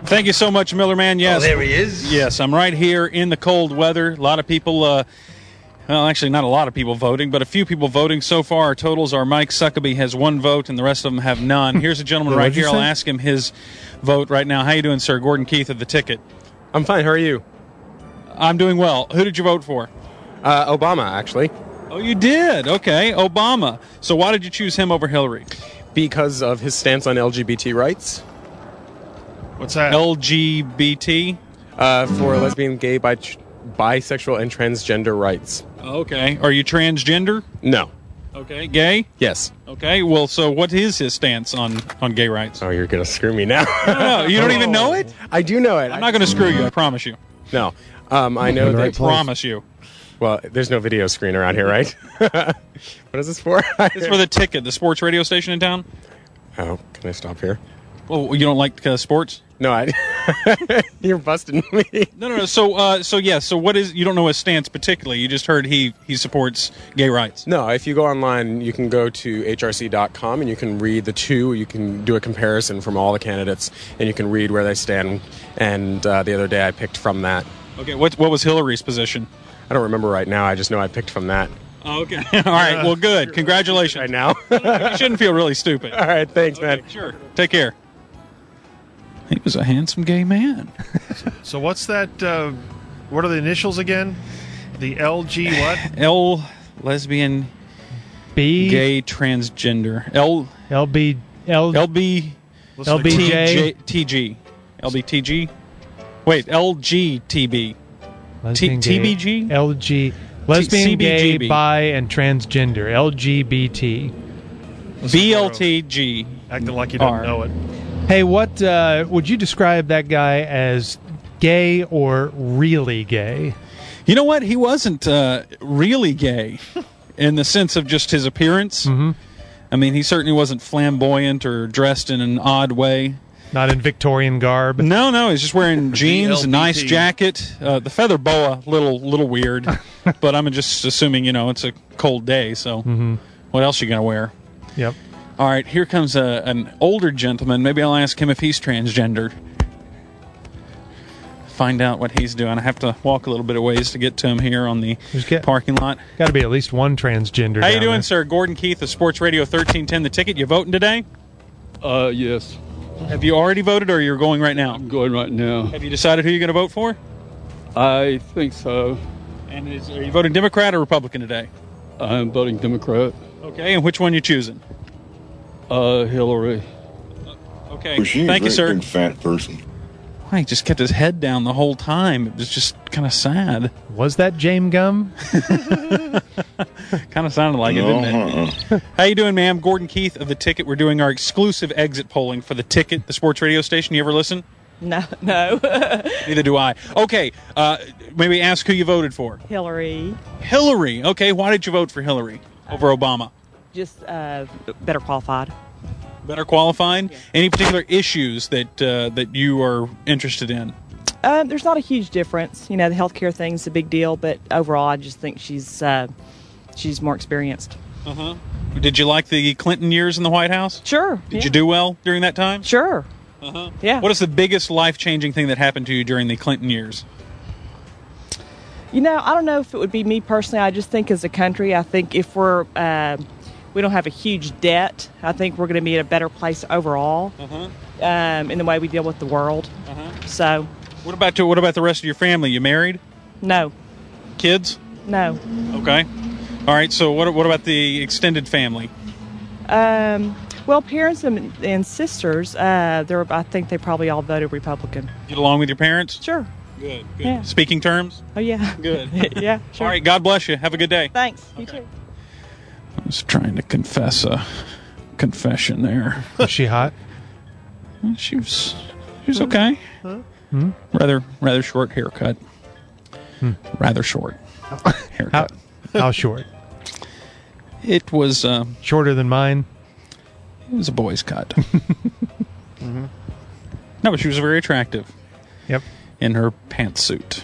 Thank you so much, Miller Man. Yes. Oh, there he is. Yes, I'm right here in the cold weather. A lot of people, well, actually not a lot of people voting, but a few people voting so far. Our totals are Mike Suckaby has 1 vote and the rest of them have none. Here's a gentleman right here. I'll ask him his vote right now. How you doing, sir? Gordon Keith of The Ticket. I'm fine. How are you? I'm doing well. Who did you vote for? Obama, actually. Oh, you did? Okay, Obama. So why did you choose him over Hillary? Because of his stance on LGBT rights. What's that? LGBT? For lesbian, gay, bisexual, and transgender rights. Okay. Are you transgender? No. Okay. Gay? Yes. Okay. Well, so what is his stance on gay rights? Oh, you're going to screw me now. No, you don't even know it? I do know it. I'm not going to screw you, I promise you. No. I know that. I promise you. Well, there's no video screen around here, right? What is this for? It's for The Ticket, the sports radio station in town. Oh, can I stop here? Oh, you don't like sports? No, you're busting me. No. So what is? You don't know his stance particularly. You just heard he supports gay rights. No, if you go online, you can go to hrc.com and you can read the two. You can do a comparison from all the candidates, and you can read where they stand. And the other day, I picked from that. Okay, what was Hillary's position? I don't remember right now. I just know I picked from that. Oh, okay. All right. Well, good. Congratulations. Right now. You shouldn't feel really stupid. All right. Thanks, man. Sure. Take care. He was a handsome gay man. So what's that? What are the initials again? The LG what? L, lesbian, B, gay, transgender. L, LB, LB, LBJ, TG, LBTG. Wait, LGTB. TBG? LG, lesbian, gay, CBGB. bi, and transgender. LGBT. BLTG. Acting like you don't know it. Hey, what would you describe that guy as, gay or really gay? You know what? He wasn't really gay in the sense of just his appearance. Mm-hmm. I mean, he certainly wasn't flamboyant or dressed in an odd way. Not in Victorian garb. No, he's just wearing jeans, a nice jacket. The feather boa, little weird, but I'm just assuming it's a cold day. So, What else you gonna wear? Yep. All right, here comes an older gentleman. Maybe I'll ask him if he's transgendered. Find out what he's doing. I have to walk a little bit of ways to get to him here on the parking lot. Got to be at least one transgender. How you doing, sir? Gordon Keith of Sports Radio 1310 The Ticket. You voting today? Yes. Have you already voted, or you're going right now? I'm going right now. Have you decided who you're going to vote for? I think so. And are you voting Democrat or Republican today? I'm voting Democrat. Okay, and which one you choosing? Hillary. Okay, well, she's thank you, sir. Big fat person. Why, he just kept his head down the whole time. It was just kind of sad. Was that James Gum? Kind of sounded like it, didn't it? How you doing, ma'am? Gordon Keith of The Ticket. We're doing our exclusive exit polling for The Ticket, the sports radio station. You ever listen? No. Neither do I. Okay, maybe ask who you voted for. Hillary. Hillary. Okay, why did you vote for Hillary over Obama? Just better qualified. Better qualified? Yeah. Any particular issues that you are interested in? There's not a huge difference. The healthcare thing's a big deal, but overall, I just think she's more experienced. Uh-huh. Did you like the Clinton years in the White House? Sure. Did you do well during that time? Sure. Uh-huh. Yeah. What is the biggest life-changing thing that happened to you during the Clinton years? I don't know if it would be me personally. I just think as a country, I think if we don't have a huge debt, I think we're going to be in a better place overall in the way we deal with the world. So, what about the rest of your family? You married? No. Kids? No. Okay. All right. So what about the extended family? Well, parents and sisters, I think they probably all voted Republican. Get along with your parents? Sure. Good. Yeah. Speaking terms? Oh, yeah. Good. Yeah, sure. All right. God bless you. Have a good day. Thanks. You too. I was trying to confess a confession there. Was she hot? She was okay. Rather short haircut. Rather short haircut. How short? It was shorter than mine. It was a boy's cut. No, but she was very attractive. Yep. In her pantsuit.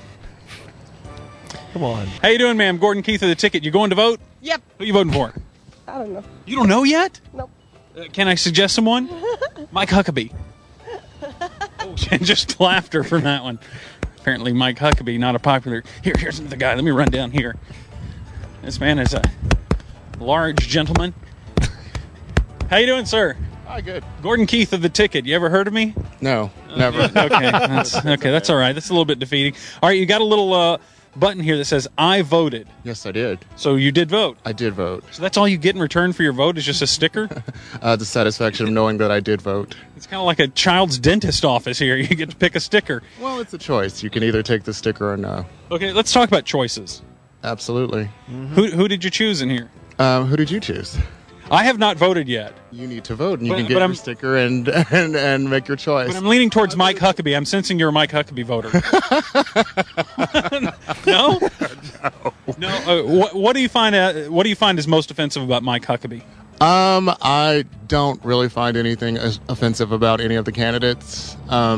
Come on. How you doing, ma'am? Gordon Keith of The Ticket. You going to vote? Yep. Who you voting for? I don't know. You don't know yet? Nope. Can I suggest someone? Mike Huckabee. Just laughter from that one. Apparently, Mike Huckabee, not a popular. Here's the guy. Let me run down here. This man is a large gentleman. How you doing, sir? Hi, good. Gordon Keith of The Ticket. You ever heard of me? No, never. Okay, that's all right. That's a little bit defeating. All right, you got a little button here that says "I voted." Yes, I did. So you did vote. I did vote. So that's all you get in return for your vote is just a sticker? The satisfaction of knowing that I did vote. It's kind of like a child's dentist office here. You get to pick a sticker. Well, it's a choice. You can either take the sticker or no. Okay, let's talk about choices. Absolutely. Who did you choose in here? Who did you choose? I have not voted yet. You need to vote, and you But- can but get I'm- your sticker and make your choice. But I'm leaning towards Mike Huckabee. I'm sensing you're a Mike Huckabee voter. No? No. What do you find? What do you find is most offensive about Mike Huckabee? I don't really find anything offensive about any of the candidates.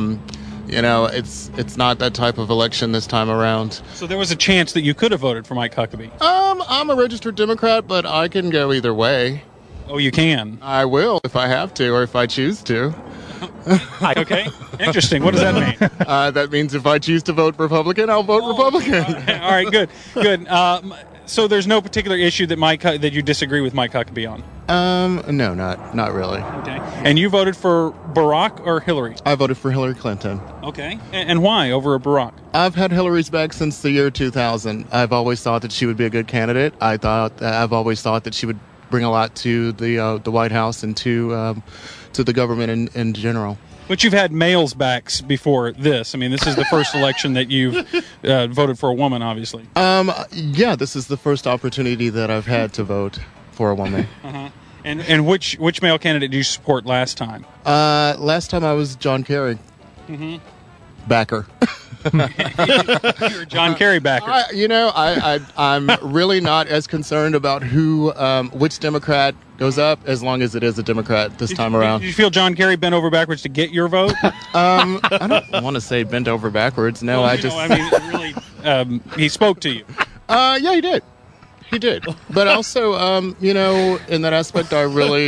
It's not that type of election this time around. So there was a chance that you could have voted for Mike Huckabee. I'm a registered Democrat, but I can go either way. Oh, you can. I will if I have to or if I choose to. Okay. Interesting. What does that mean? That means if I choose to vote Republican, I'll vote Republican. All right. Good. Good. So there's no particular issue that you disagree with Mike Huckabee on. No, not really. Okay. And you voted for Barack or Hillary? I voted for Hillary Clinton. Okay. And why over Barack? I've had Hillary's back since the year 2000. I've always thought that she would be a good candidate. I've always thought that she would bring a lot to the White House and to the government in general. But you've had males backs before this. I mean, this is the first election that you've voted for a woman, obviously. Yeah, this is the first opportunity that I've had to vote for a woman. Uh-huh. And which male candidate did you support last time? Last time I was John Kerry. Mm-hmm. Backer. You're a John Kerry backer. I'm really not as concerned about which Democrat goes up as long as it is a Democrat this time around. Did you feel John Kerry bent over backwards to get your vote? I don't want to say bent over backwards. No, really, he spoke to you. Yeah, he did. He did. But also, in that aspect, I really,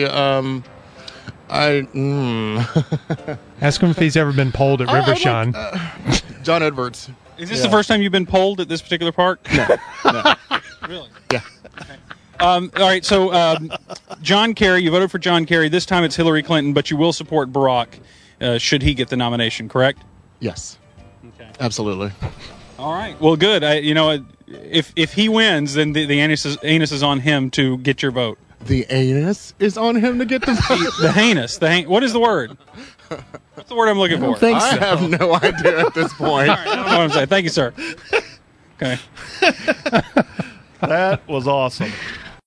Ask him if he's ever been polled at Rivershawn. John Edwards. Is this the first time you've been polled at this particular park? No. Really? Yeah. Okay. All right, so John Kerry, you voted for John Kerry. This time it's Hillary Clinton, but you will support Barack should he get the nomination, correct? Yes. Okay. Absolutely. All right. Well, good. If he wins, then the anus is on him to get your vote. The anus is on him to get the vote. The heinous. What is the word? What's the word I'm looking for? I have no idea at this point. All right, I don't know what I'm saying. Thank you, sir. Okay. That was awesome.